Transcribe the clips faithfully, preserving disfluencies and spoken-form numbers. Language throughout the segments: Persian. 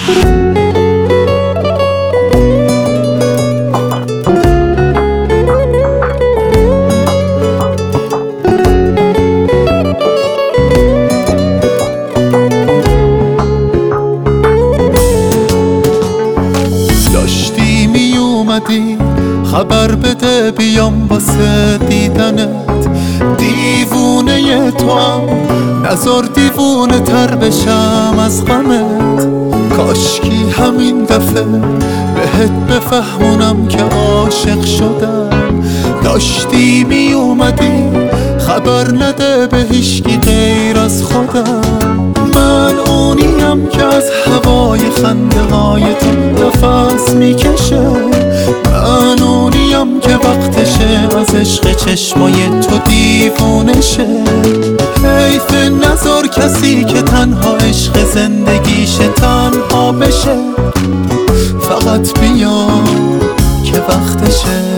داشتی می اومدی خبر بده بیام واسه دیدنت، دیوونه تو هم نزار دیوونه تر بشم از غمت. کاشکی همین دفعه بهت بفهمونم که عاشق شدم. داشتی می اومدی خبر نده به هیچکی غیر از خودم. من اونیم که از هوای خنده های تو نفس میکشه. من اونیم که وقتشه از عشق چشمای تو دیوونه شه. حیف نذار کسی که تنها عشق زندگیشه تنها بشه. فقط بیا که وقتشه.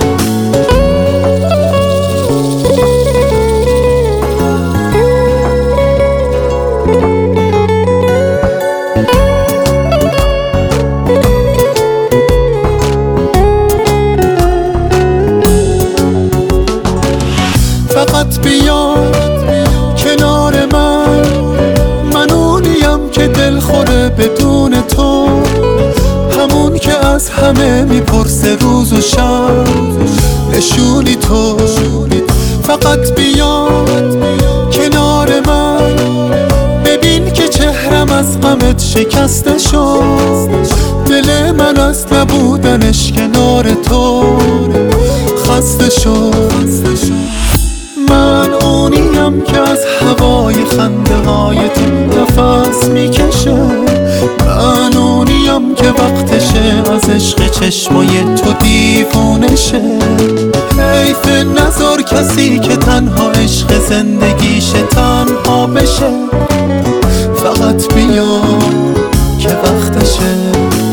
فقط بیا کنار من، من اونیم که دل خوره بدون تو. همون که از همه میپرسه روز و شب نشونی تو. فقط بیا کنار من، ببین که چهرم از غمت شکسته شد. دل من از نبودنش کنار تو خسته شد. من اونیم که از هوای خنده های تو نفس میکشه. من اونیم که وقتشه از عشق چشمای تو دیوونه شه. حیف نذار کسی که تنها عشق زندگیشه تنها بشه. فقط بیا که وقتشه.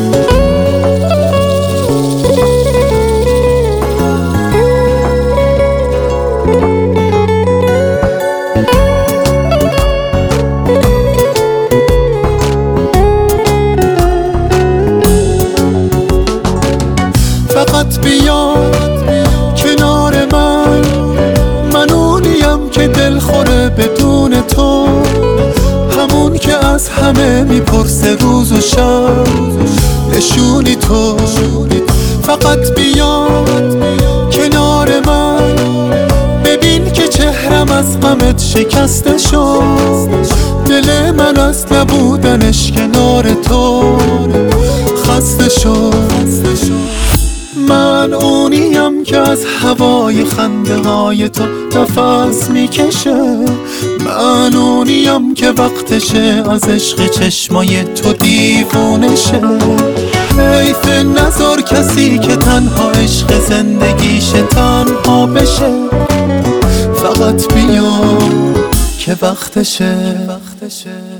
فقط بیا کنار من، من اونیم که دل خوره بدون تو. همون که از همه میپرسه روز و شب نشونی تو. فقط بیا کنار من، ببین که چهرم از غمت شکسته شد. دل من از نبودنش کنار تو خسته شد. من اونیم که از هوای خنده های تو نفس میکشه. من اونیم که وقتشه از عشق چشمای تو دیوونه شه. حیف نذار کسی که تنها عشق زندگیشه تنها بشه. فقط بیا که وقتشه.